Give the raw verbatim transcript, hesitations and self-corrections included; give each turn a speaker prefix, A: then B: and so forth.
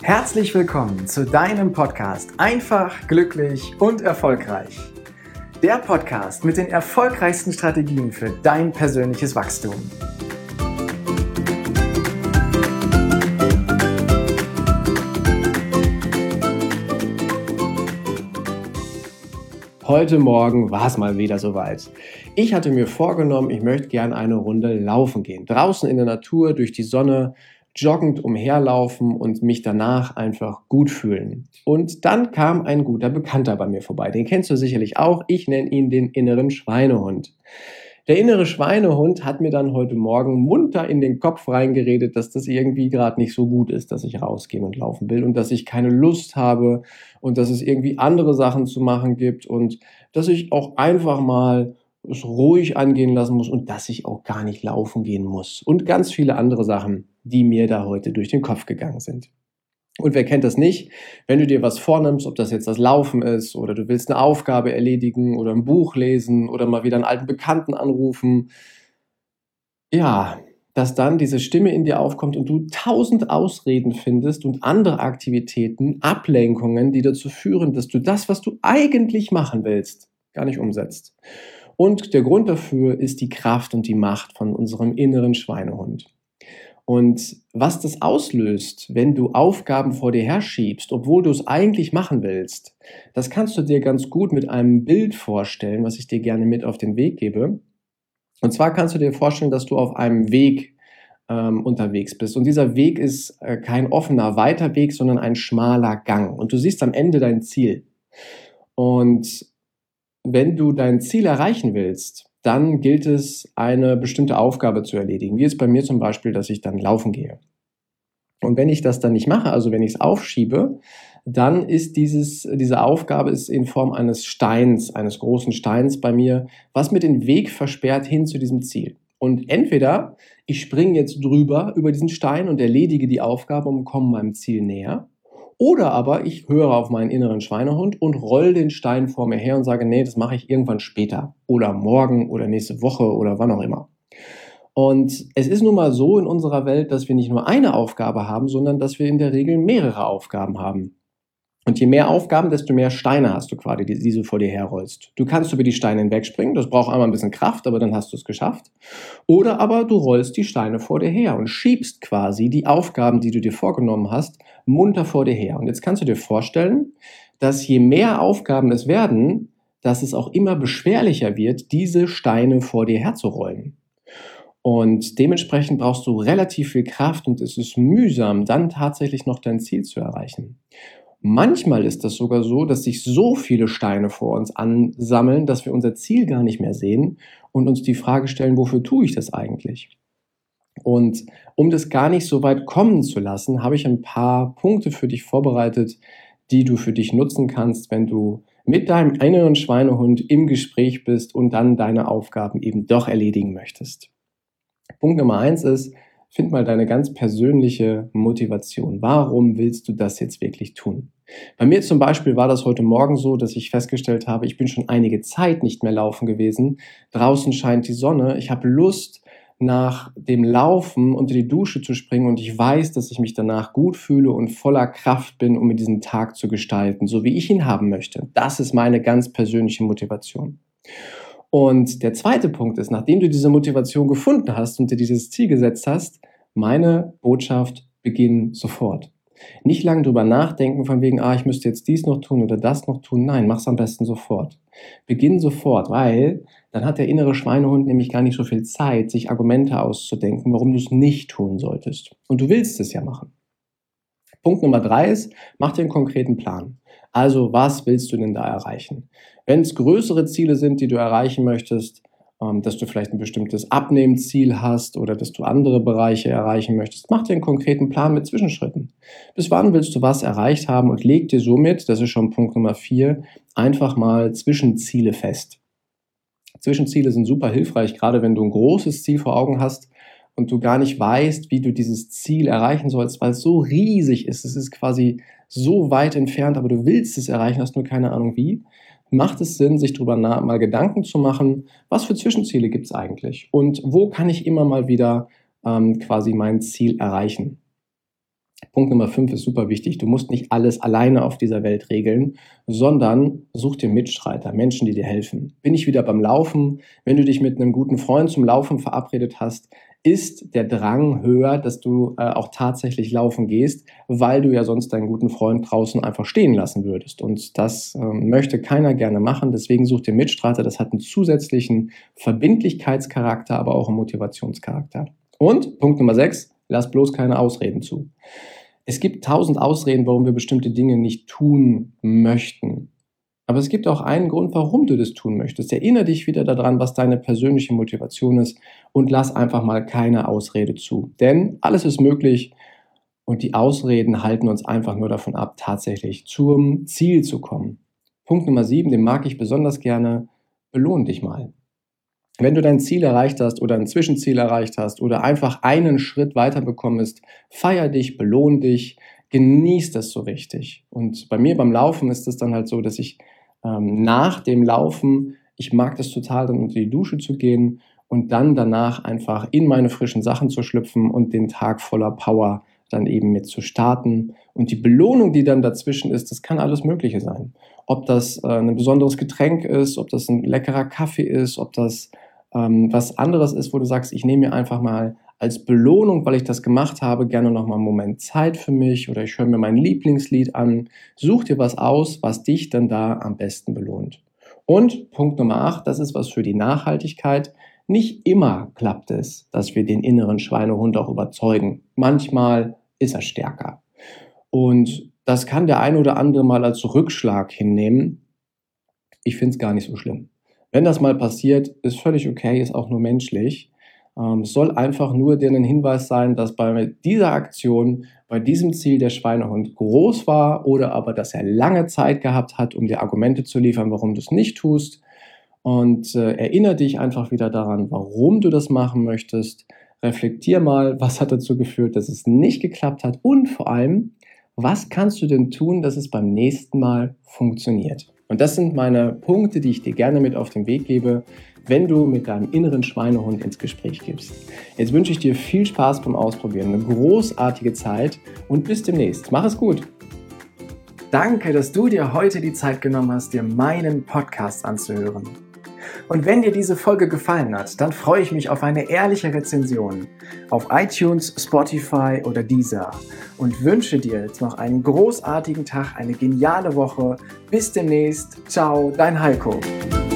A: Herzlich willkommen zu deinem Podcast Einfach, glücklich und erfolgreich. Der Podcast mit den erfolgreichsten Strategien für dein persönliches Wachstum. Heute Morgen war es mal wieder soweit. Ich hatte mir vorgenommen, ich möchte gerne eine Runde laufen gehen. Draußen in der Natur, durch die Sonne, joggend umherlaufen und mich danach einfach gut fühlen. Und dann kam ein guter Bekannter bei mir vorbei. Den kennst du sicherlich auch. Ich nenne ihn den inneren Schweinehund. Der innere Schweinehund hat mir dann heute Morgen munter in den Kopf reingeredet, dass das irgendwie gerade nicht so gut ist, dass ich rausgehen und laufen will und dass ich keine Lust habe und dass es irgendwie andere Sachen zu machen gibt und dass ich auch einfach mal es ruhig angehen lassen muss und dass ich auch gar nicht laufen gehen muss und ganz viele andere Sachen, die mir da heute durch den Kopf gegangen sind. Und wer kennt das nicht? Wenn du dir was vornimmst, ob das jetzt das Laufen ist oder du willst eine Aufgabe erledigen oder ein Buch lesen oder mal wieder einen alten Bekannten anrufen, ja, dass dann diese Stimme in dir aufkommt und du tausend Ausreden findest und andere Aktivitäten, Ablenkungen, die dazu führen, dass du das, was du eigentlich machen willst, gar nicht umsetzt. Und der Grund dafür ist die Kraft und die Macht von unserem inneren Schweinehund. Und was das auslöst, wenn du Aufgaben vor dir herschiebst, obwohl du es eigentlich machen willst, das kannst du dir ganz gut mit einem Bild vorstellen, was ich dir gerne mit auf den Weg gebe. Und zwar kannst du dir vorstellen, dass du auf einem Weg ähm, unterwegs bist. Und dieser Weg ist äh, kein offener, weiter Weg, sondern ein schmaler Gang. Und du siehst am Ende dein Ziel. Und wenn du dein Ziel erreichen willst, dann gilt es, eine bestimmte Aufgabe zu erledigen. Wie jetzt bei mir zum Beispiel, dass ich dann laufen gehe. Und wenn ich das dann nicht mache, also wenn ich es aufschiebe, dann ist dieses, diese Aufgabe ist in Form eines Steins, eines großen Steins bei mir, was mir den Weg versperrt hin zu diesem Ziel. Und entweder ich springe jetzt drüber über diesen Stein und erledige die Aufgabe und komme meinem Ziel näher, oder aber ich höre auf meinen inneren Schweinehund und roll den Stein vor mir her und sage, nee, das mache ich irgendwann später oder morgen oder nächste Woche oder wann auch immer. Und es ist nun mal so in unserer Welt, dass wir nicht nur eine Aufgabe haben, sondern dass wir in der Regel mehrere Aufgaben haben. Und je mehr Aufgaben, desto mehr Steine hast du quasi, die, die du vor dir herrollst. Du kannst über die Steine hinwegspringen, das braucht einmal ein bisschen Kraft, aber dann hast du es geschafft. Oder aber du rollst die Steine vor dir her und schiebst quasi die Aufgaben, die du dir vorgenommen hast, munter vor dir her. Und jetzt kannst du dir vorstellen, dass je mehr Aufgaben es werden, dass es auch immer beschwerlicher wird, diese Steine vor dir herzurollen. Und dementsprechend brauchst du relativ viel Kraft und es ist mühsam, dann tatsächlich noch dein Ziel zu erreichen. Manchmal ist das sogar so, dass sich so viele Steine vor uns ansammeln, dass wir unser Ziel gar nicht mehr sehen und uns die Frage stellen, wofür tue ich das eigentlich? Und um das gar nicht so weit kommen zu lassen, habe ich ein paar Punkte für dich vorbereitet, die du für dich nutzen kannst, wenn du mit deinem inneren Schweinehund im Gespräch bist und dann deine Aufgaben eben doch erledigen möchtest. Punkt Nummer eins ist, find mal deine ganz persönliche Motivation. Warum willst du das jetzt wirklich tun? Bei mir zum Beispiel war das heute Morgen so, dass ich festgestellt habe, ich bin schon einige Zeit nicht mehr laufen gewesen. Draußen scheint die Sonne. Ich habe Lust, nach dem Laufen unter die Dusche zu springen und ich weiß, dass ich mich danach gut fühle und voller Kraft bin, um mir diesen Tag zu gestalten, so wie ich ihn haben möchte. Das ist meine ganz persönliche Motivation. Und der zweite Punkt ist, nachdem du diese Motivation gefunden hast und dir dieses Ziel gesetzt hast, meine Botschaft, beginn sofort. Nicht lange drüber nachdenken von wegen, ah, ich müsste jetzt dies noch tun oder das noch tun. Nein, mach's am besten sofort. Beginn sofort, weil dann hat der innere Schweinehund nämlich gar nicht so viel Zeit, sich Argumente auszudenken, warum du es nicht tun solltest. Und du willst es ja machen. Punkt Nummer drei ist, mach dir einen konkreten Plan. Also, was willst du denn da erreichen? Wenn es größere Ziele sind, die du erreichen möchtest, ähm, dass du vielleicht ein bestimmtes Abnehmziel hast oder dass du andere Bereiche erreichen möchtest, mach dir einen konkreten Plan mit Zwischenschritten. Bis wann willst du was erreicht haben und leg dir somit, das ist schon Punkt Nummer vier, einfach mal Zwischenziele fest. Zwischenziele sind super hilfreich, gerade wenn du ein großes Ziel vor Augen hast und du gar nicht weißt, wie du dieses Ziel erreichen sollst, weil es so riesig ist. Es ist quasi so weit entfernt, aber du willst es erreichen, hast nur keine Ahnung wie. Macht es Sinn, sich darüber mal Gedanken zu machen, was für Zwischenziele gibt es eigentlich und wo kann ich immer mal wieder ähm, quasi mein Ziel erreichen. Punkt Nummer fünf ist super wichtig. Du musst nicht alles alleine auf dieser Welt regeln, sondern such dir Mitstreiter, Menschen, die dir helfen. Bin ich wieder beim Laufen? Wenn du dich mit einem guten Freund zum Laufen verabredet hast, ist der Drang höher, dass du äh, auch tatsächlich laufen gehst, weil du ja sonst deinen guten Freund draußen einfach stehen lassen würdest. Und das äh, möchte keiner gerne machen. Deswegen such dir Mitstreiter. Das hat einen zusätzlichen Verbindlichkeitscharakter, aber auch einen Motivationscharakter. Und Punkt Nummer sechs, lass bloß keine Ausreden zu. Es gibt tausend Ausreden, warum wir bestimmte Dinge nicht tun möchten. Aber es gibt auch einen Grund, warum du das tun möchtest. Erinnere dich wieder daran, was deine persönliche Motivation ist und lass einfach mal keine Ausrede zu. Denn alles ist möglich und die Ausreden halten uns einfach nur davon ab, tatsächlich zum Ziel zu kommen. Punkt Nummer sieben, den mag ich besonders gerne, belohn dich mal. Wenn du dein Ziel erreicht hast oder ein Zwischenziel erreicht hast oder einfach einen Schritt weiterbekommen bist, feier dich, belohn dich, genieß das so richtig. Und bei mir beim Laufen ist es dann halt so, dass ich ähm, nach dem Laufen, ich mag das total, dann unter die Dusche zu gehen und dann danach einfach in meine frischen Sachen zu schlüpfen und den Tag voller Power dann eben mit zu starten. Und die Belohnung, die dann dazwischen ist, das kann alles Mögliche sein. Ob das äh, ein besonderes Getränk ist, ob das ein leckerer Kaffee ist, ob das ähm, was anderes ist, wo du sagst, ich nehme mir einfach mal als Belohnung, weil ich das gemacht habe, gerne noch mal einen Moment Zeit für mich oder ich höre mir mein Lieblingslied an. Such dir was aus, was dich dann da am besten belohnt. Und Punkt Nummer acht, das ist was für die Nachhaltigkeit. Nicht immer klappt es, dass wir den inneren Schweinehund auch überzeugen. Manchmal ist er stärker. Und das kann der ein oder andere mal als Rückschlag hinnehmen. Ich finde es gar nicht so schlimm. Wenn das mal passiert, ist völlig okay, ist auch nur menschlich. Ähm, es soll einfach nur dir ein Hinweis sein, dass bei dieser Aktion, bei diesem Ziel der Schweinehund groß war oder aber, dass er lange Zeit gehabt hat, um dir Argumente zu liefern, warum du es nicht tust. Und äh, erinnere dich einfach wieder daran, warum du das machen möchtest. Reflektier mal, was hat dazu geführt, dass es nicht geklappt hat und vor allem, was kannst du denn tun, dass es beim nächsten Mal funktioniert? Und das sind meine Punkte, die ich dir gerne mit auf den Weg gebe, wenn du mit deinem inneren Schweinehund ins Gespräch gibst. Jetzt wünsche ich dir viel Spaß beim Ausprobieren, eine großartige Zeit und bis demnächst. Mach es gut! Danke, dass du dir heute die Zeit genommen hast, dir meinen Podcast anzuhören. Und wenn dir diese Folge gefallen hat, dann freue ich mich auf eine ehrliche Rezension auf iTunes, Spotify oder Deezer und wünsche dir jetzt noch einen großartigen Tag, eine geniale Woche. Bis demnächst. Ciao, dein Heiko.